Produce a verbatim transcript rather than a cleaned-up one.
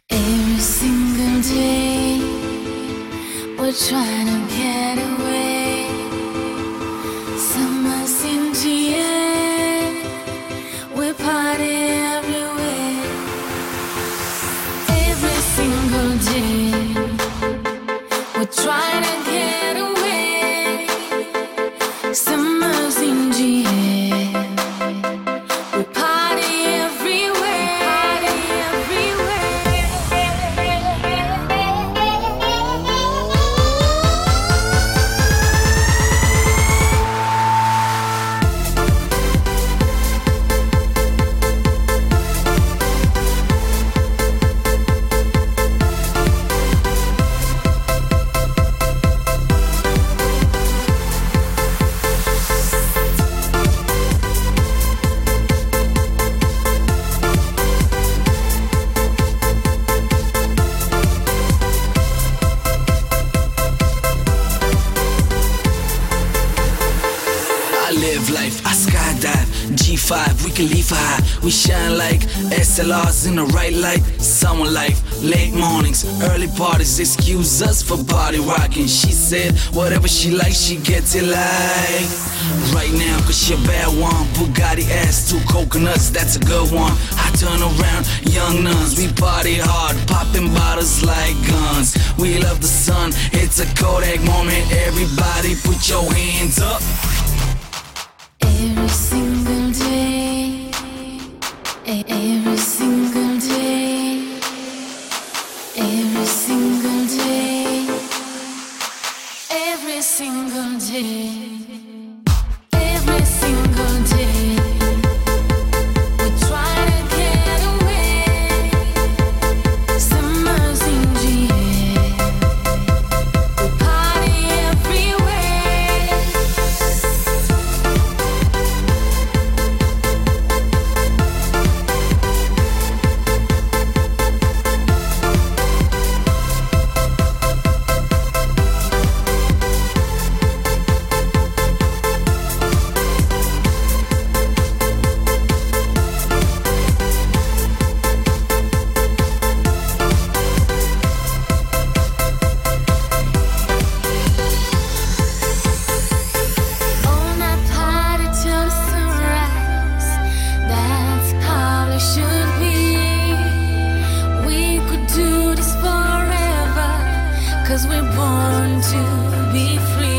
Every single day, we're trying to get away. Summer's in the air, we party everywhere. Every single day, we're trying to get away. Summer's in the air, we party everywhere. Party everywhere. I live life, I skydive, G five, we can leave high. We shine like S L Rs in the right light. Summer life, late mornings, early parties, excuse us for party rocking. She said, whatever she likes, she gets it like right now, cause she a bad one. Bugatti ass, two coconuts, that's a good one. I turn around, young nuns, we party hard, popping bottles like guns. We love the sun, it's a Kodak moment. Everybody put your hands up. Every single day, e- every single day, every single day, every single day, every single day. We try to get away. Summer's in the air, we party everywhere. On a party till sunrise, that's how it should be. We could do this forever, cause we're born to be free.